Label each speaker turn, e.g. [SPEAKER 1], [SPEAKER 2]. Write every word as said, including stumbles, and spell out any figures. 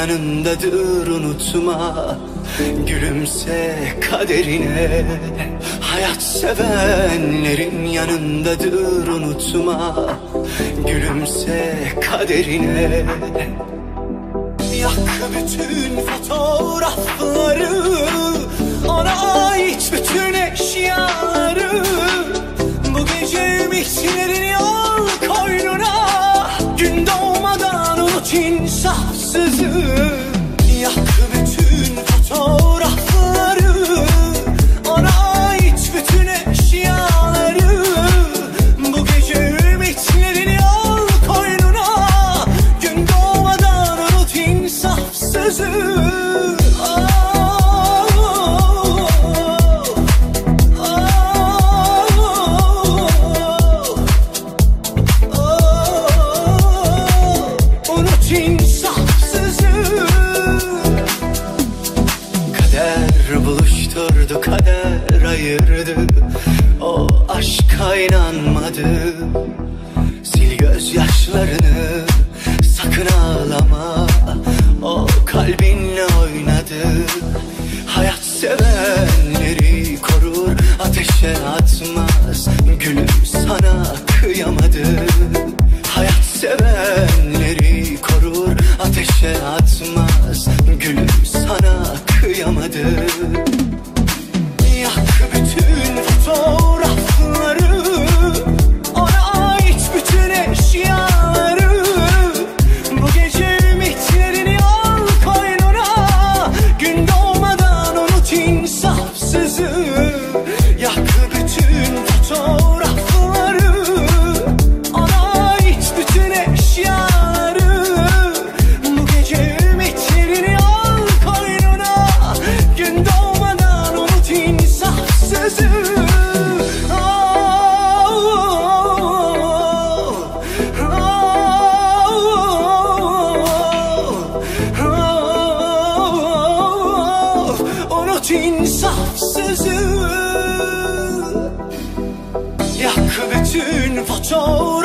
[SPEAKER 1] yanındadır unutma. Gülümse kaderine. Hayat sevenlerin yanındadır unutma. Gülümse kaderine. Yak bütün fotoğrafları, ona ait bütün eşyaları. Bu gece ümitlerin yol koynuna. Gün doğmadan unut insafsızı. Yak bütün fotoğrafları, ona ait bütün eşyaları. Bu gece ümitlerin yol koynuna. Gün doğmadan unut insafsızı. Buluşturdu kader ayırdı. O aşka inanmadı. Sil gözyaşlarını, sakın ağlama. O kalbinle oynadı. Hayat sevenleri korur, ateşe atmaz. Gülüm sana kıyamadı. Hayat sevenleri korur, ateşe atmaz. Gülüm sana kıyamadı. Yak bütün fotoğrafları, ona ait bütün eşyaları. Bu gece ümitlerin yol koynuna. Gün doğmadan unut insafsızı. Yak bütün fotoğrafları, ona ait bütün eşyaları. Bu gece ümitlerin yol koynuna. Gün doğmadan unut insafsızı. Unut insafsızı. Yak bütün fotoğrafları,